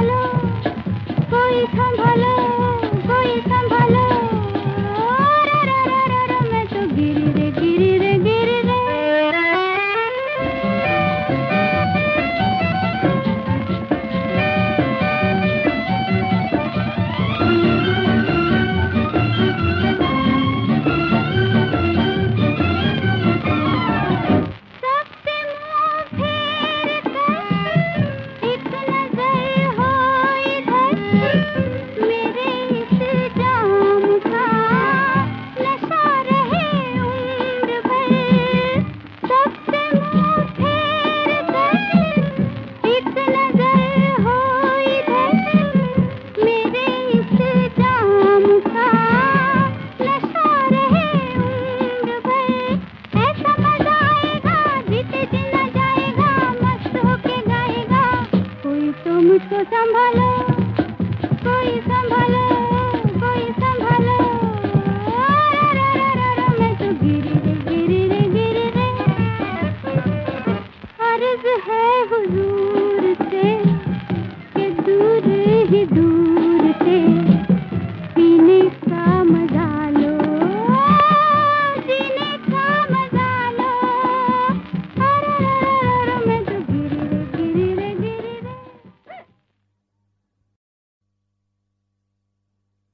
संभालो, कोई संभालो, कोई संभालो। रा रा रा रा रा मैं तो गिरी रे गिरी रे गिरी रे। मुझको संभालो, कोई संभालो, कोई संभालो। रा रा रा रा रा मैं तो गिरी रे गिरी रे गिरी रे। अर्ज़ है हुजूर से कि दूर ही दूर